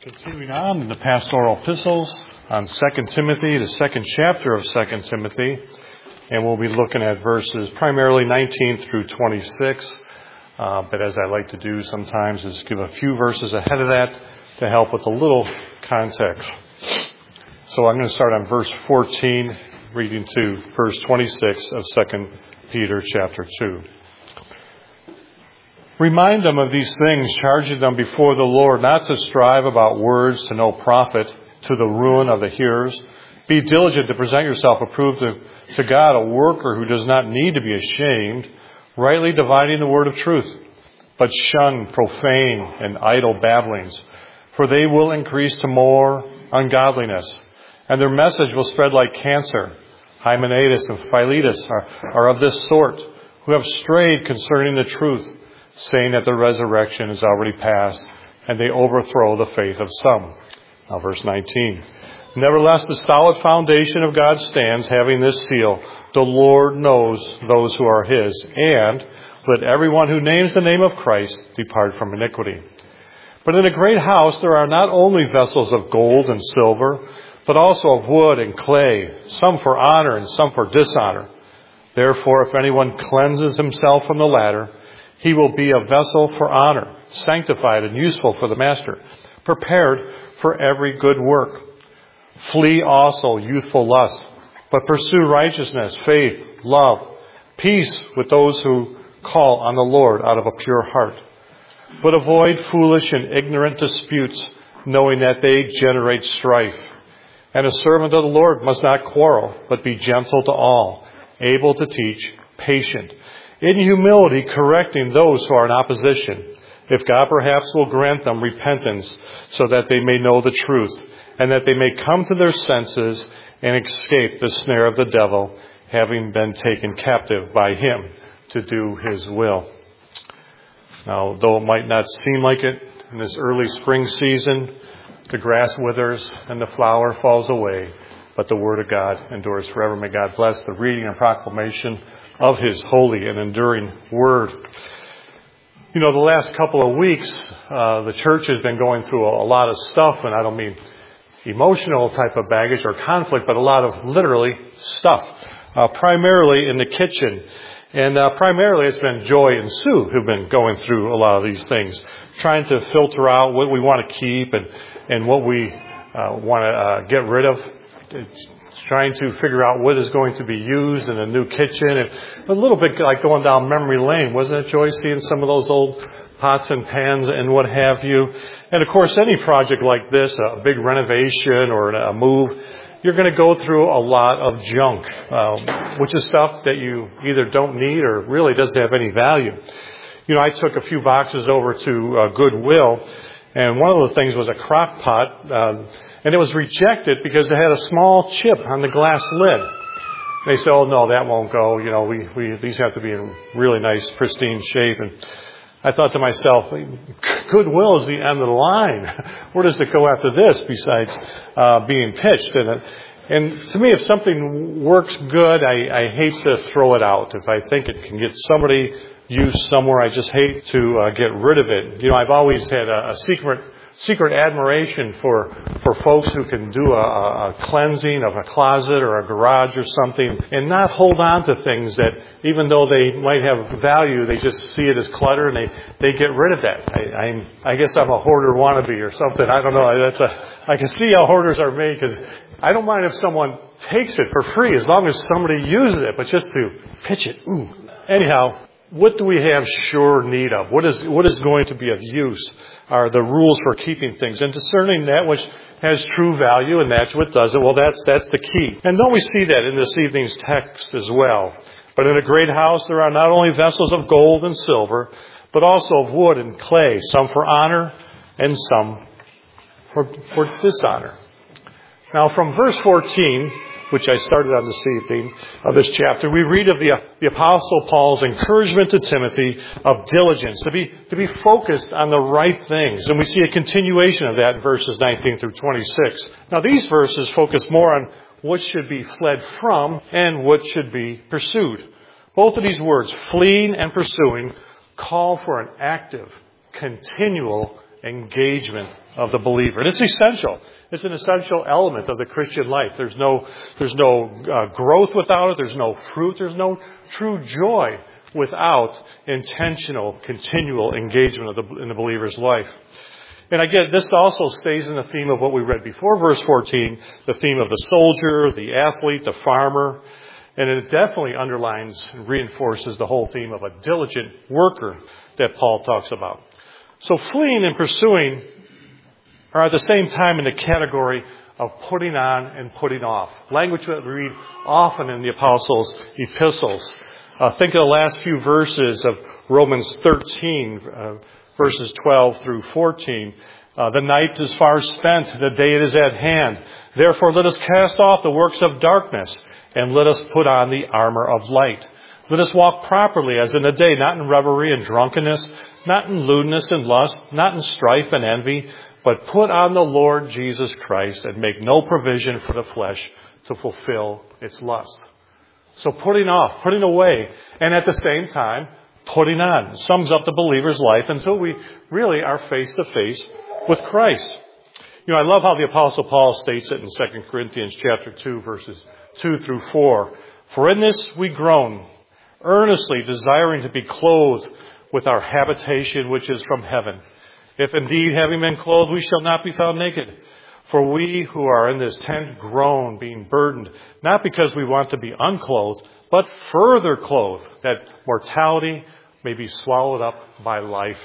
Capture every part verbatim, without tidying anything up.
Continuing on in the pastoral epistles on Second Timothy, the second chapter of Second Timothy, and we'll be looking at verses primarily nineteen through twenty-six, uh, but as I like to do sometimes is give a few verses ahead of that to help with a little context. So I'm going to start on verse fourteen, reading to verse twenty-six of Second Peter chapter two. Remind them of these things, charging them before the Lord not to strive about words to no profit, to the ruin of the hearers. Be diligent to present yourself approved to, to God, a worker who does not need to be ashamed, rightly dividing the word of truth. But shun profane and idle babblings, for they will increase to more ungodliness, and their message will spread like cancer. Hymenaeus and Philetus are, are of this sort, who have strayed concerning the truth, saying that the resurrection is already past, and they overthrow the faith of some. Now verse nineteen. Nevertheless, the solid foundation of God stands, having this seal: the Lord knows those who are his, and let everyone who names the name of Christ depart from iniquity. But in a great house there are not only vessels of gold and silver, but also of wood and clay, some for honor and some for dishonor. Therefore, if anyone cleanses himself from the latter, he will be a vessel for honor, sanctified and useful for the master, prepared for every good work. Flee also youthful lust, but pursue righteousness, faith, love, peace with those who call on the Lord out of a pure heart. But avoid foolish and ignorant disputes, knowing that they generate strife. And a servant of the Lord must not quarrel, but be gentle to all, able to teach, patient, in humility correcting those who are in opposition, if God perhaps will grant them repentance, so that they may know the truth, and that they may come to their senses and escape the snare of the devil, having been taken captive by him to do his will. Now, though it might not seem like it in this early spring season, the grass withers and the flower falls away, but the word of God endures forever. May God bless the reading and proclamation of his holy and enduring word. You know, the last couple of weeks, uh, the church has been going through a, a lot of stuff, and I don't mean emotional type of baggage or conflict, but a lot of literally stuff, uh, primarily in the kitchen. And uh, primarily it's been Joy and Sue who've been going through a lot of these things, trying to filter out what we want to keep and, and what we uh, want to uh, get rid of. It's trying to figure out what is going to be used in a new kitchen. And a little bit like going down memory lane, wasn't it, Joy, seeing some of those old pots and pans and what have you? And of course, any project like this, a big renovation or a move, you're going to go through a lot of junk, um, which is stuff that you either don't need or really doesn't have any value. You know, I took a few boxes over to uh, Goodwill, and one of the things was a crock pot, uh, and it was rejected because it had a small chip on the glass lid. They said, oh, no, that won't go. You know, we, we these have to be in really nice, pristine shape. And I thought to myself, Goodwill is the end of the line. Where does it go after this besides uh, being pitched? And, and to me, if something works good, I, I hate to throw it out. If I think it can get somebody used somewhere, I just hate to uh, get rid of it. You know, I've always had a, a secret secret admiration for for folks who can do a, a cleansing of a closet or a garage or something and not hold on to things that, even though they might have value, they just see it as clutter and they, they get rid of that. I, I'm, I guess I'm a hoarder wannabe or something. I don't know. That's a, I can see how hoarders are made, because I don't mind if someone takes it for free as long as somebody uses it, but just to pitch it. Ooh. Anyhow, what do we have sure need of? What is what is going to be of use are the rules for keeping things and discerning that which has true value and that's what doesn't. Well, that's that's the key. And don't we see that in this evening's text as well? But in a great house there are not only vessels of gold and silver, but also of wood and clay, some for honor and some for, for dishonor. Now from verse fourteen, which I started on this evening, of this chapter, we read of the, the Apostle Paul's encouragement to Timothy of diligence, to be, to be focused on the right things. And we see a continuation of that in verses nineteen through twenty-six. Now, these verses focus more on what should be fled from and what should be pursued. Both of these words, fleeing and pursuing, call for an active, continual engagement of the believer. And it's essential. It's an essential element of the Christian life. There's no, there's no uh, growth without it. There's no fruit. There's no true joy without intentional, continual engagement of the, in the believer's life. And again, this also stays in the theme of what we read before verse fourteen, the theme of the soldier, the athlete, the farmer. And it definitely underlines and reinforces the whole theme of a diligent worker that Paul talks about. So fleeing and pursuing are at the same time in the category of putting on and putting off. Language that we read often in the apostles' epistles. Uh, think of the last few verses of Romans thirteen, uh, verses twelve through fourteen. Uh, the night is far spent, the day is at hand. Therefore let us cast off the works of darkness, and let us put on the armor of light. Let us walk properly as in the day, not in revelry and drunkenness, not in lewdness and lust, not in strife and envy, but put on the Lord Jesus Christ and make no provision for the flesh to fulfill its lust. So putting off, putting away, and at the same time, putting on sums up the believer's life until we really are face to face with Christ. You know, I love how the Apostle Paul states it in Second Corinthians chapter two, verses two through four. For in this we groan, earnestly desiring to be clothed with our habitation which is from heaven. If indeed, having been clothed, we shall not be found naked. For we who are in this tent groan, being burdened, not because we want to be unclothed, but further clothed, that mortality may be swallowed up by life.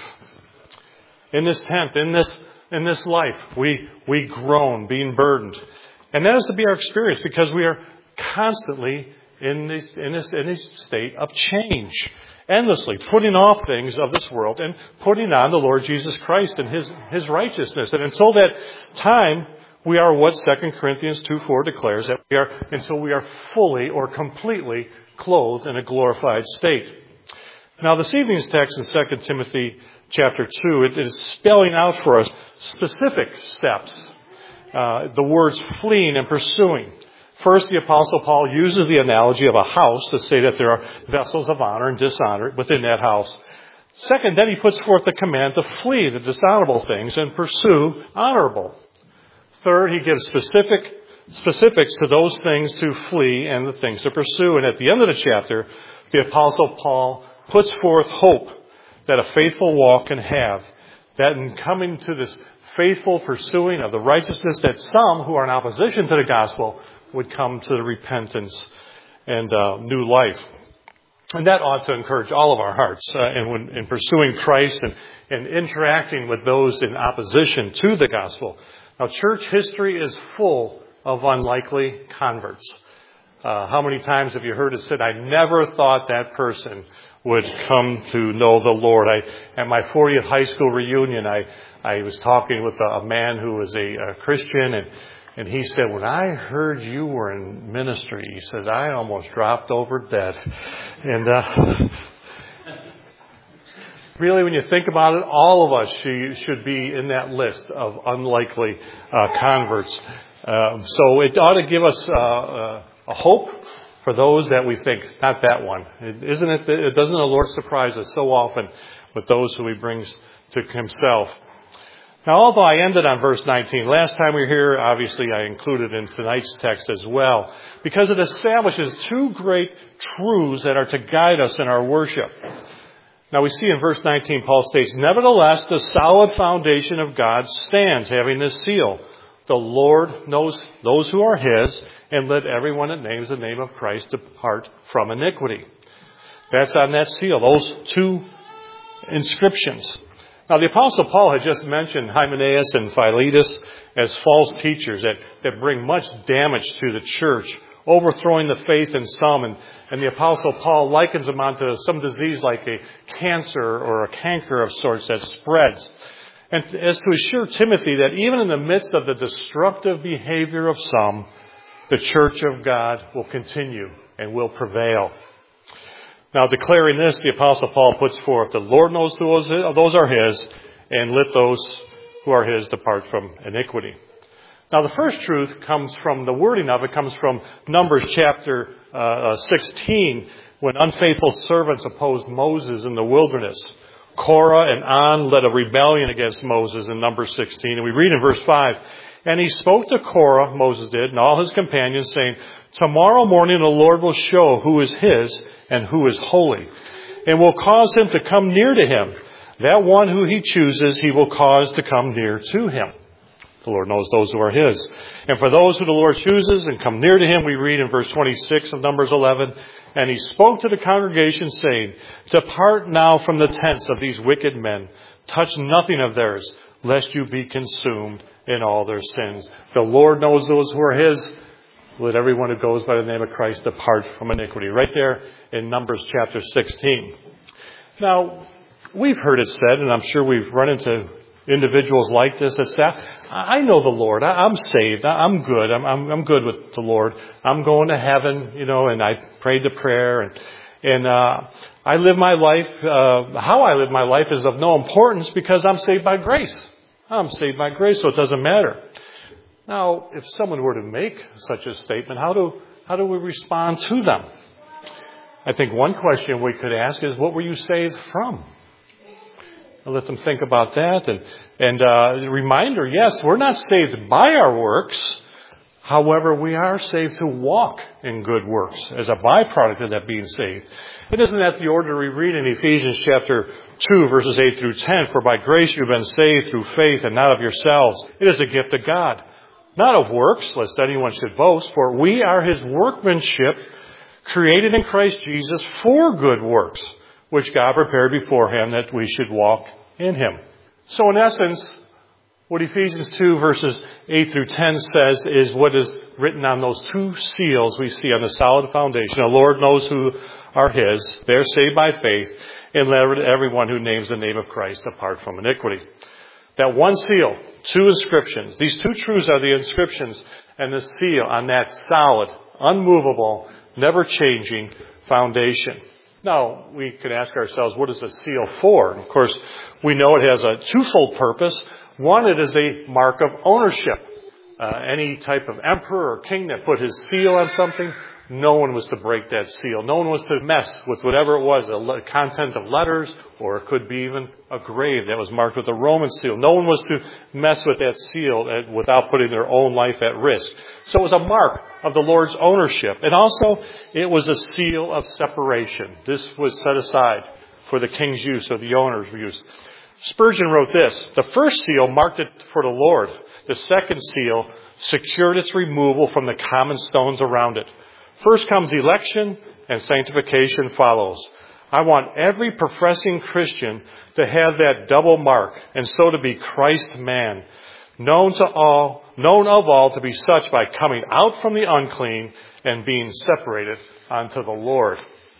In this tent, in this in this life, we we groan, being burdened. And that is to be our experience, because we are constantly in this, in this, in this state of change. Endlessly putting off things of this world and putting on the Lord Jesus Christ and His, His righteousness. And until that time, we are what Second Corinthians two four declares, that we are until we are fully or completely clothed in a glorified state. Now, this evening's text in Second Timothy chapter two, it is spelling out for us specific steps. Uh, the words fleeing and pursuing. First, the Apostle Paul uses the analogy of a house to say that there are vessels of honor and dishonor within that house. Second, then he puts forth the command to flee the dishonorable things and pursue honorable. Third, he gives specific specifics to those things to flee and the things to pursue. And at the end of the chapter, the Apostle Paul puts forth hope that a faithful walk can have. That in coming to this faithful pursuing of the righteousness, that some who are in opposition to the gospel would come to the repentance and uh, new life. And that ought to encourage all of our hearts uh, in, when, in pursuing Christ and, and interacting with those in opposition to the gospel. Now, church history is full of unlikely converts. Uh, how many times have you heard it said, I never thought that person would come to know the Lord. I, at my fortieth high school reunion, I, I was talking with a, a man who was a, a Christian, and And he said, when I heard you were in ministry, he said, I almost dropped over dead. And uh, really, when you think about it, all of us should be in that list of unlikely uh, converts. Um, so it ought to give us uh, uh, a hope for those that we think, not that one. It, isn't it? It doesn't the Lord surprise us so often with those who He brings to Himself? Now, although I ended on verse nineteen, last time we were here, obviously I included in tonight's text as well, because it establishes two great truths that are to guide us in our worship. Now, we see in verse nineteen, Paul states, nevertheless, the solid foundation of God stands, having this seal. The Lord knows those who are His, and let everyone that names the name of Christ depart from iniquity. That's on that seal, those two inscriptions. Now, the Apostle Paul had just mentioned Hymenaeus and Philetus as false teachers that, that bring much damage to the church, overthrowing the faith in some. And, and the Apostle Paul likens them onto some disease like a cancer or a canker of sorts that spreads. And as to assure Timothy that even in the midst of the destructive behavior of some, the church of God will continue and will prevail. Now, declaring this, the Apostle Paul puts forth, the Lord knows those, those are His, and let those who are His depart from iniquity. Now, the first truth comes from, the wording of it comes from Numbers chapter uh, sixteen, when unfaithful servants opposed Moses in the wilderness. Korah and On led a rebellion against Moses in Numbers sixteen. And we read in verse five, and he spoke to Korah, Moses did, and all his companions, saying, tomorrow morning the Lord will show who is his and who is holy, and will cause him to come near to him. That one who he chooses, he will cause to come near to him. The Lord knows those who are his. And for those who the Lord chooses and come near to him, we read in verse twenty-six of Numbers eleven, and he spoke to the congregation, saying, depart now from the tents of these wicked men. Touch nothing of theirs, lest you be consumed in all their sins. The Lord knows those who are his. Let everyone who goes by the name of Christ depart from iniquity. Right there in Numbers chapter sixteen. Now, we've heard it said, and I'm sure we've run into individuals like this that say, I know the Lord. I'm saved. I'm good. I'm, I'm, I'm good with the Lord. I'm going to heaven, you know, and I prayed the prayer. And, and uh, I live my life. Uh, how I live my life is of no importance because I'm saved by grace. I'm saved by grace, so it doesn't matter. Now, if someone were to make such a statement, how do how do we respond to them? I think one question we could ask is, what were you saved from? I'll let them think about that. And, and uh, reminder, yes, we're not saved by our works. However, we are saved to walk in good works as a byproduct of that being saved. It isn't that the order we read in Ephesians chapter two, verses eight through ten, for by grace you've been saved through faith and not of yourselves. It is a gift of God, not of works, lest anyone should boast, for we are his workmanship, created in Christ Jesus for good works, which God prepared beforehand that we should walk in him. So in essence, what Ephesians two verses eight through ten says is what is written on those two seals we see on the solid foundation. The Lord knows who are his. They're saved by faith. And let everyone who names the name of Christ depart from iniquity. That one seal, two inscriptions. These two truths are the inscriptions and the seal on that solid, unmovable, never-changing foundation. Now, we could ask ourselves, what is a seal for? And of course, we know it has a twofold purpose. One, it is a mark of ownership. Uh, any type of emperor or king that put his seal on something, no one was to break that seal. No one was to mess with whatever it was, the content of letters, or it could be even a grave that was marked with a Roman seal. No one was to mess with that seal without putting their own life at risk. So it was a mark of the Lord's ownership. And also, it was a seal of separation. This was set aside for the king's use or the owner's use. Spurgeon wrote this: the first seal marked it for the Lord. The second seal secured its removal from the common stones around it. First comes election, and sanctification follows. I want every professing Christian to have that double mark, and so to be Christ's man, known to all, known of all to be such by coming out from the unclean and being separated unto the Lord.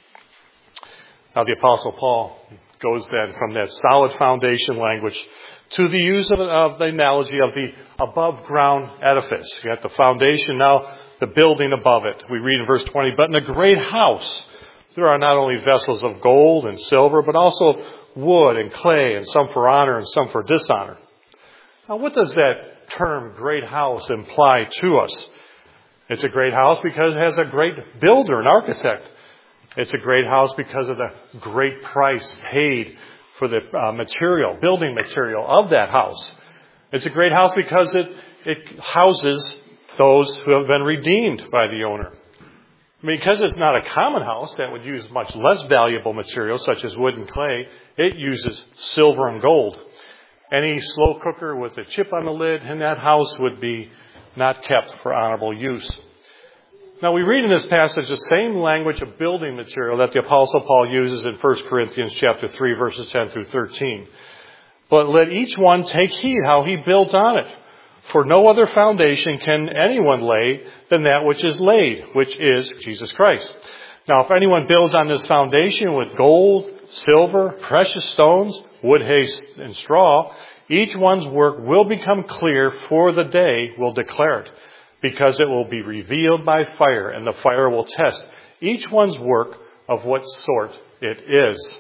Now the Apostle Paul goes then from that solid foundation language to the use of, of the analogy of the above ground edifice. You got the foundation, now the building above it. We read in verse twenty, but in a great house there are not only vessels of gold and silver, but also wood and clay, and some for honor and some for dishonor. Now what does that term great house imply to us? It's a great house because it has a great builder, an architect. It's a great house because of the great price paid for the uh, material, building material of that house. It's a great house because it, it houses those who have been redeemed by the owner. Because it's not a common house that would use much less valuable materials such as wood and clay, it uses silver and gold. Any slow cooker with a chip on the lid in that house would be not kept for honorable use. Now we read in this passage the same language of building material that the Apostle Paul uses in First Corinthians chapter three, verses ten through thirteen. But let each one take heed how he builds on it. For no other foundation can anyone lay than that which is laid, which is Jesus Christ. Now if anyone builds on this foundation with gold, silver, precious stones, wood, hay, and straw, each one's work will become clear, for the day will declare it, because it will be revealed by fire, and the fire will test each one's work of what sort it is.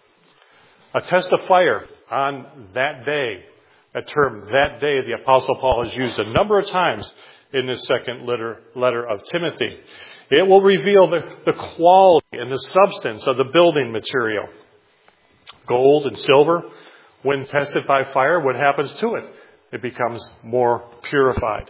A test of fire on that day. That term, that day, the Apostle Paul has used a number of times in this second letter, letter of Timothy. It will reveal the, the quality and the substance of the building material. gold and silver, when tested by fire, what happens to it? It becomes more purified.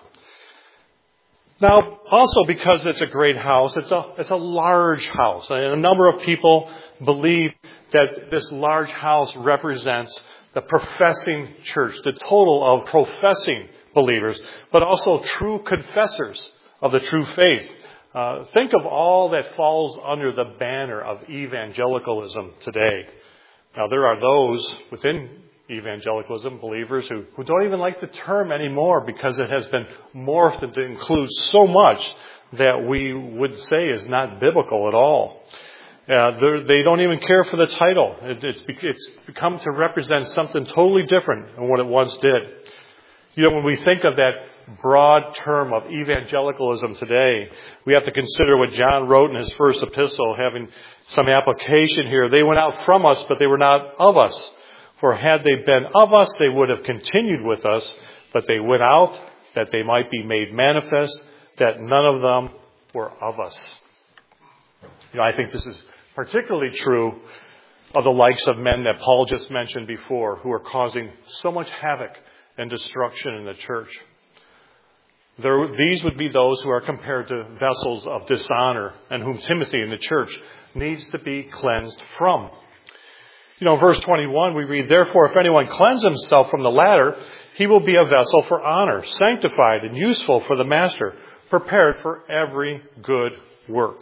Now, also because it's a great house, it's a, it's a large house. And a number of people believe that this large house represents the professing church, the total of professing believers, but also true confessors of the true faith. Uh, think of all that falls under the banner of evangelicalism today. Now, there are those within evangelicalism, believers who, who don't even like the term anymore because it has been morphed to include so much that we would say is not biblical at all. Uh, they don't even care for the title. It, it's, it's become to represent something totally different than what it once did. You know, when we think of that broad term of evangelicalism today, we have to consider what John wrote in his first epistle, having some application here. They went out from us, but they were not of us. For had they been of us, they would have continued with us, but they went out that they might be made manifest, that none of them were of us. You know, I think this is particularly true of the likes of men that Paul just mentioned before, who are causing so much havoc and destruction in the church. There, these would be those who are compared to vessels of dishonor, and whom Timothy in the church needs to be cleansed from. You know, verse twenty-one, we read, "Therefore, if anyone cleanse himself from the latter, he will be a vessel for honor, sanctified and useful for the master, prepared for every good work."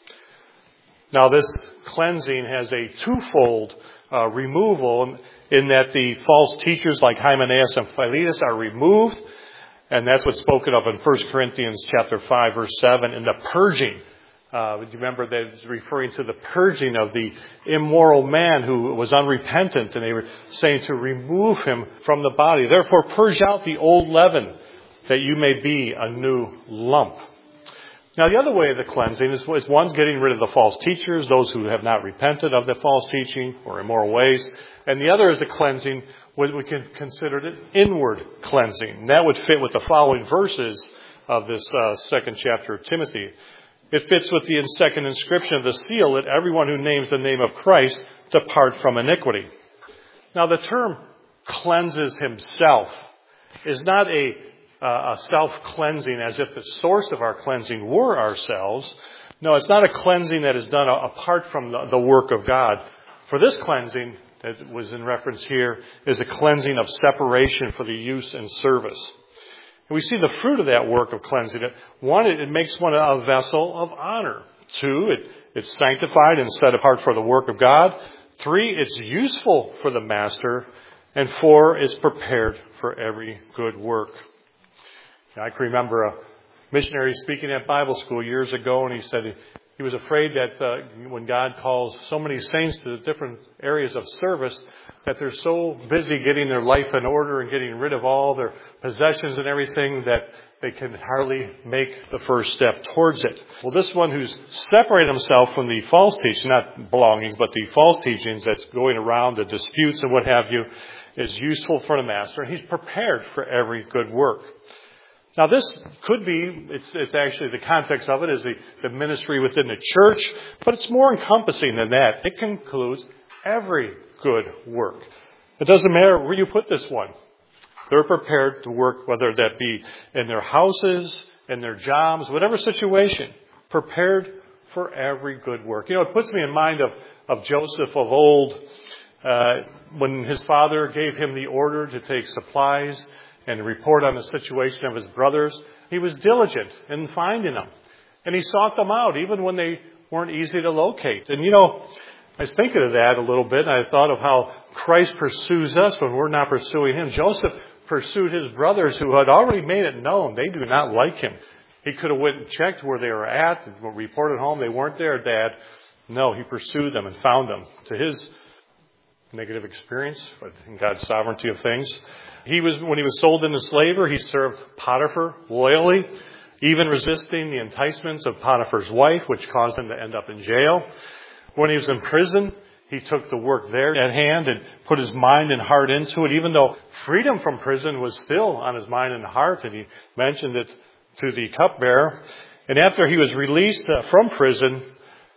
Now, this cleansing has a twofold uh, removal in that the false teachers like Hymenaeus and Philetus are removed, and that's what's spoken of in First Corinthians chapter five, verse seven, in the purging. Uh, you remember that it's referring to the purging of the immoral man who was unrepentant, and they were saying to remove him from the body. Therefore, purge out the old leaven, that you may be a new lump. Now, the other way of the cleansing is, is one's getting rid of the false teachers, those who have not repented of the false teaching or immoral ways. And the other is the cleansing, what we can consider an inward cleansing. And that would fit with the following verses of this uh, second chapter of Timothy. It fits with the second inscription of the seal, that everyone who names the name of Christ depart from iniquity. Now, the term cleanses himself is not a, uh, a self-cleansing as if the source of our cleansing were ourselves. No, it's not a cleansing that is done apart from the, the work of God. For this cleansing that was in reference here is a cleansing of separation for the use and service. And we see the fruit of that work of cleansing. One, it makes one a vessel of honor. Two, it, it's sanctified and set apart for the work of God. Three, it's useful for the master. And four, it's prepared for every good work. Now, I can remember a missionary speaking at Bible school years ago, and he said he was afraid that uh, when God calls so many saints to different areas of service, that they're so busy getting their life in order and getting rid of all their possessions and everything that they can hardly make the first step towards it. Well, this one who's separated himself from the false teaching, not belongings, but the false teachings that's going around, the disputes and what have you, is useful for the master, and he's prepared for every good work. Now, this could be, it's, it's actually the context of it is the, the ministry within the church, but it's more encompassing than that. It includes every good work. It doesn't matter where you put this one. They're prepared to work, whether that be in their houses, in their jobs, whatever situation, prepared for every good work. You know, it puts me in mind of, of Joseph of old, uh, when his father gave him the order to take supplies and report on the situation of his brothers. He was diligent in finding them. And he sought them out, even when they weren't easy to locate. And, you know, I was thinking of that a little bit, and I thought of how Christ pursues us when we're not pursuing him. Joseph pursued his brothers who had already made it known they do not like him. He could have went and checked where they were at and reported home they weren't there, Dad. No, he pursued them and found them. To his negative experience, but in God's sovereignty of things. He was, when he was sold into slavery, he served Potiphar loyally, even resisting the enticements of Potiphar's wife, which caused him to end up in jail. When he was in prison, he took the work there at hand and put his mind and heart into it, even though freedom from prison was still on his mind and heart, and he mentioned it to the cupbearer. And after he was released from prison,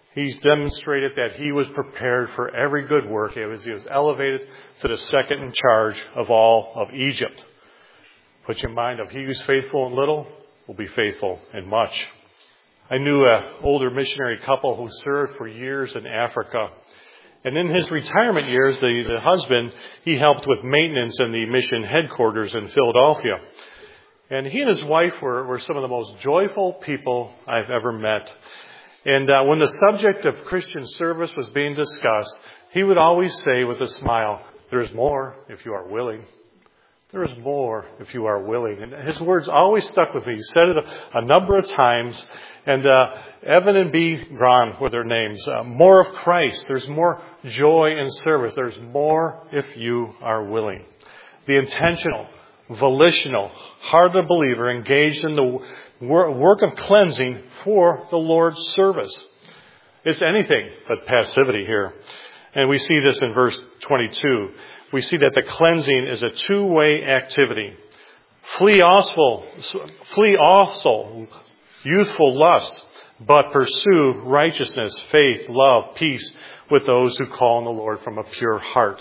He's demonstrated that he was prepared for every good work as he was elevated to the second in charge of all of Egypt. Put your mind of he who's faithful in little will be faithful in much. I knew an older missionary couple who served for years in Africa. And in his retirement years, the, the husband, he helped with maintenance in the mission headquarters in Philadelphia. And he and his wife were, were some of the most joyful people I've ever met. And uh, when the subject of Christian service was being discussed, he would always say with a smile, "There's more if you are willing. There's more if you are willing." And his words always stuck with me. He said it a, a number of times. And uh, Evan and B. Gron were their names. Uh, more of Christ. There's more joy in service. There's more if you are willing. The intentional, volitional, hearted believer engaged in the work of cleansing for the Lord's service. It's anything but passivity here. And we see this in verse twenty-two. We see that the cleansing is a two-way activity. Flee also, flee also youthful lust, but pursue righteousness, faith, love, peace with those who call on the Lord from a pure heart.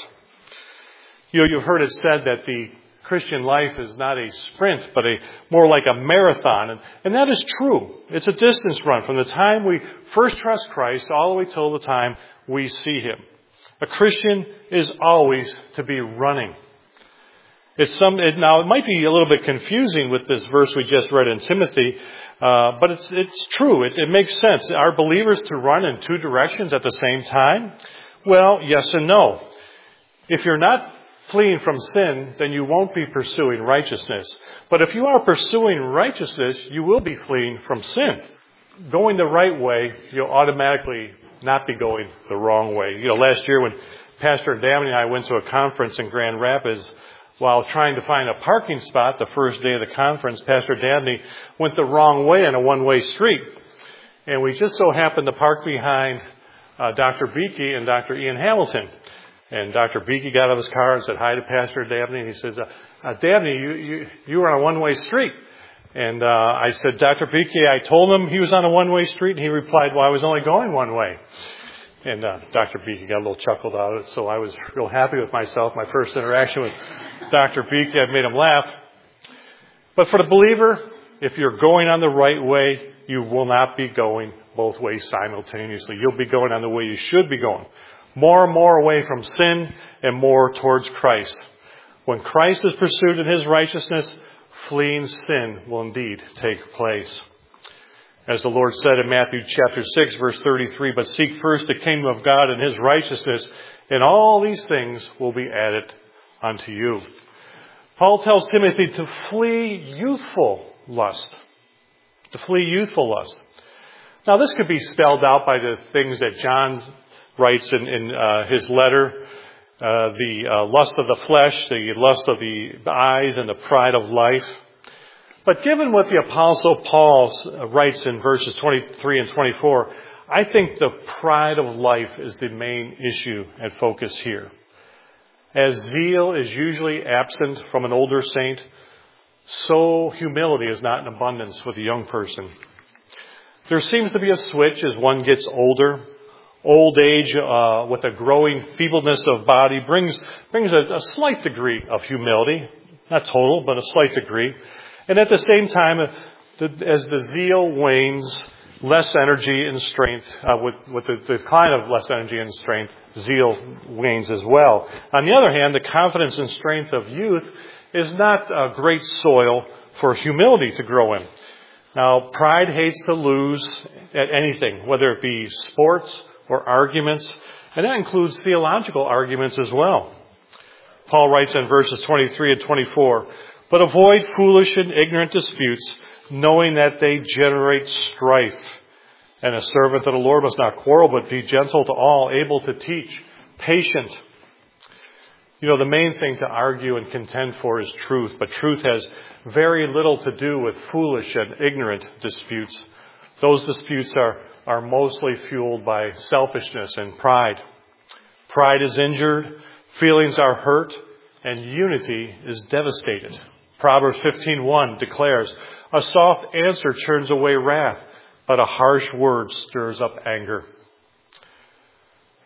You know, you've heard it said that the Christian life is not a sprint, but a more like a marathon. And, and that is true. It's a distance run from the time we first trust Christ all the way till the time we see Him. A Christian is always to be running. It's some, it, now, it might be a little bit confusing with this verse we just read in Timothy, uh, but it's, it's true. It, it makes sense. Are believers to run in two directions at the same time? Well, yes and no. If you're not fleeing from sin, then you won't be pursuing righteousness. But if you are pursuing righteousness, you will be fleeing from sin. Going the right way, you'll automatically not be going the wrong way. You know, last year when Pastor Dabney and I went to a conference in Grand Rapids, while trying to find a parking spot the first day of the conference, Pastor Dabney went the wrong way on a one-way street. And we just so happened to park behind uh, Doctor Beakey and Doctor Ian Hamilton. And Doctor Beakey got out of his car and said hi to Pastor Dabney. And he says, uh, uh, Dabney, you, you, you were on a one-way street. And uh, I said, Doctor Beakey, I told him he was on a one-way street. And he replied, well, I was only going one way. And uh, Doctor Beakey got a little chuckled out of it. So I was real happy with myself. My first interaction with Doctor Beakey, I made him laugh. But for the believer, if you're going on the right way, you will not be going both ways simultaneously. You'll be going on the way you should be going. More and more away from sin and more towards Christ. When Christ is pursued in His righteousness, fleeing sin will indeed take place. As the Lord said in Matthew chapter six, verse thirty-three, but seek first the kingdom of God and His righteousness, and all these things will be added unto you. Paul tells Timothy to flee youthful lust. To flee youthful lust. Now this could be spelled out by the things that John writes in, in uh, his letter. Uh, the uh, lust of the flesh, the lust of the eyes, and the pride of life. But given what the Apostle Paul writes in verses twenty-three and twenty-four, I think the pride of life is the main issue and focus here. As zeal is usually absent from an older saint, so humility is not in abundance with a young person. There seems to be a switch as one gets older. Old age uh, with a growing feebleness of body brings brings a, a slight degree of humility. Not total, but a slight degree. And at the same time, uh, the, as the zeal wanes, less energy and strength, uh, with, with the, the decline of less energy and strength, zeal wanes as well. On the other hand, the confidence and strength of youth is not a great soil for humility to grow in. Now, pride hates to lose at anything, whether it be sports or arguments, and that includes theological arguments as well. Paul writes in verses twenty-three and twenty-four, but avoid foolish and ignorant disputes, knowing that they generate strife. And a servant of the Lord must not quarrel, but be gentle to all, able to teach, patient. You know, the main thing to argue and contend for is truth, but truth has very little to do with foolish and ignorant disputes. Those disputes are, are mostly fueled by selfishness and pride. Pride is injured, feelings are hurt, and unity is devastated. Proverbs fifteen one declares, a soft answer turns away wrath, but a harsh word stirs up anger.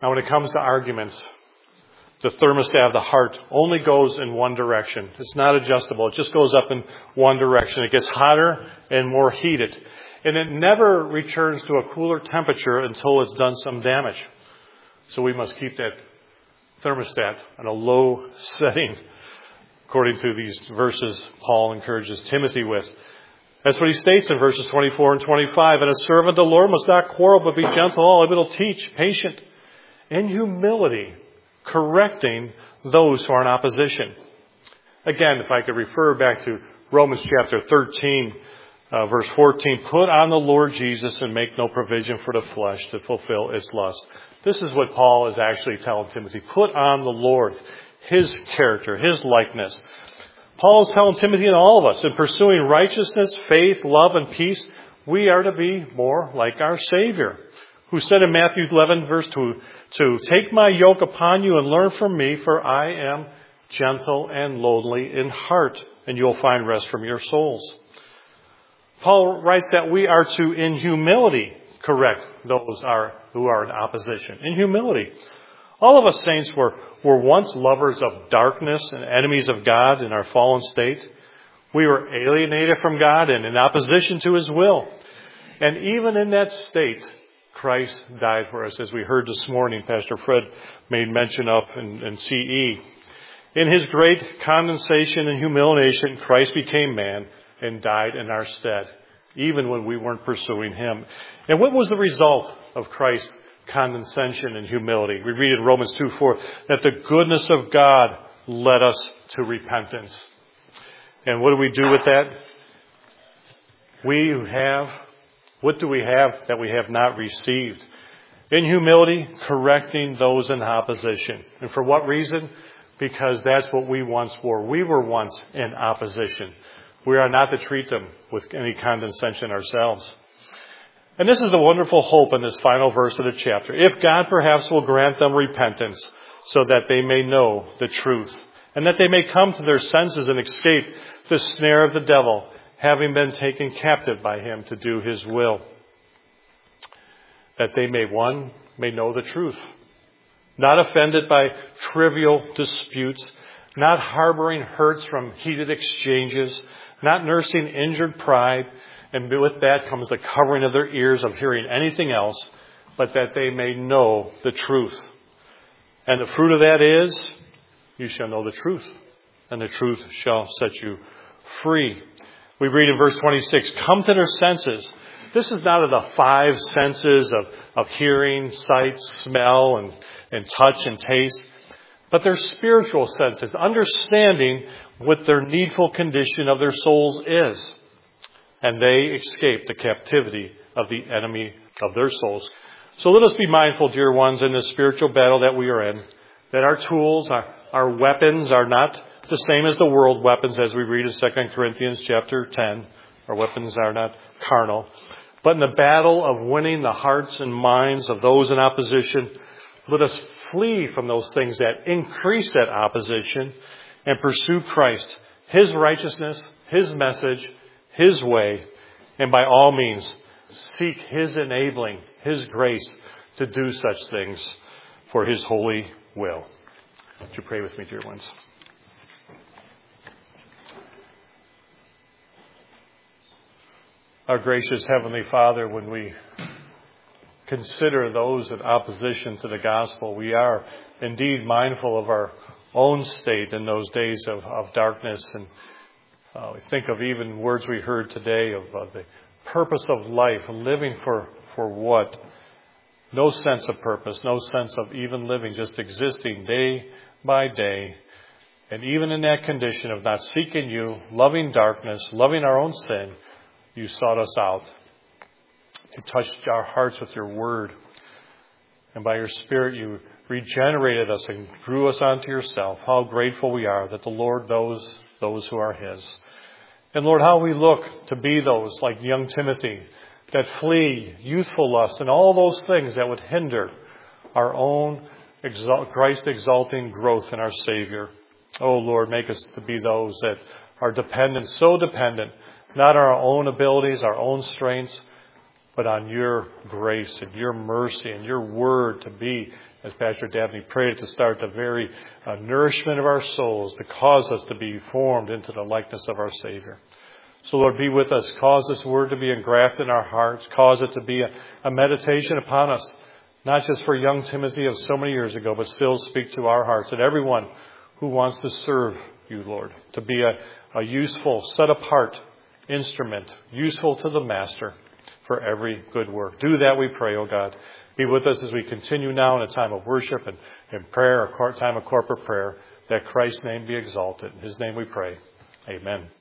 Now, when it comes to arguments, the thermostat of the heart only goes in one direction. It's not adjustable. It just goes up in one direction. It gets hotter and more heated. And it never returns to a cooler temperature until it's done some damage. So we must keep that thermostat on a low setting, according to these verses Paul encourages Timothy with. That's what he states in verses twenty-four and twenty-five. And a servant of the Lord must not quarrel, but be gentle, all able to teach, patient, in humility, correcting those who are in opposition. Again, if I could refer back to Romans chapter thirteen, uh, verse fourteen, put on the Lord Jesus and make no provision for the flesh to fulfill its lust. This is what Paul is actually telling Timothy. Put on the Lord, His character, His likeness. Paul is telling Timothy and all of us, in pursuing righteousness, faith, love, and peace, we are to be more like our Savior, who said in Matthew eleven, verse two, to take my yoke upon you and learn from me, for I am gentle and lowly in heart, and you'll find rest from your souls. Paul writes that we are to, in humility, correct those are, who are in opposition. In humility. All of us saints were, were once lovers of darkness and enemies of God in our fallen state. We were alienated from God and in opposition to His will. And even in that state, Christ died for us, as we heard this morning. Pastor Fred made mention of in, in C E. In His great condescension and humiliation, Christ became man and died in our stead, even when we weren't pursuing Him. And what was the result of Christ's condescension and humility? We read in Romans two four that the goodness of God led us to repentance. And what do we do with that? We who have, what do we have that we have not received? In humility, correcting those in opposition. And for what reason? Because that's what we once were. We were once in opposition. We are not to treat them with any condescension ourselves. And this is a wonderful hope in this final verse of the chapter. If God perhaps will grant them repentance so that they may know the truth and that they may come to their senses and escape the snare of the devil, having been taken captive by him to do his will. That they may, one, may know the truth. Not offended by trivial disputes, not harboring hurts from heated exchanges, not nursing injured pride, and with that comes the covering of their ears of hearing anything else, but that they may know the truth. And the fruit of that is, you shall know the truth, and the truth shall set you free. We read in verse twenty-six, come to their senses. This is not of the five senses of, of hearing, sight, smell, and, and touch and taste, but their spiritual senses, understanding what their needful condition of their souls is. And they escape the captivity of the enemy of their souls. So let us be mindful, dear ones, in this spiritual battle that we are in, that our tools, our, our weapons are not the same as the world weapons, as we read in Second Corinthians chapter ten. Our weapons are not carnal. But in the battle of winning the hearts and minds of those in opposition, let us flee from those things that increase that opposition and pursue Christ, His righteousness, His message, His way, and by all means seek His enabling, His grace to do such things for His holy will. Would you pray with me, dear ones? Our gracious Heavenly Father, when we consider those in opposition to the gospel, we are indeed mindful of our own state in those days of, of darkness. And uh, we think of even words we heard today of uh, the purpose of life, living for, for what? No sense of purpose, no sense of even living, just existing day by day. And even in that condition of not seeking you, loving darkness, loving our own sin, you sought us out. You touched our hearts with your word. And by your Spirit, you regenerated us and drew us onto yourself. How grateful we are that the Lord knows those who are His. And Lord, how we look to be those like young Timothy that flee youthful lust and all those things that would hinder our own exalt, Christ-exalting growth in our Savior. Oh Lord, make us to be those that are dependent, so dependent, not on our own abilities, our own strengths, but on your grace and your mercy and your word to be as Pastor Dabney prayed at the start, the very uh, nourishment of our souls to cause us to be formed into the likeness of our Savior. So, Lord, be with us. Cause this word to be engrafted in our hearts. Cause it to be a, a meditation upon us, not just for young Timothy of so many years ago, but still speak to our hearts and everyone who wants to serve you, Lord, to be a, a useful, set-apart instrument, useful to the Master for every good work. Do that, we pray, O God. Be with us as we continue now in a time of worship and, and prayer, a time of corporate prayer, that Christ's name be exalted. In His name we pray. Amen.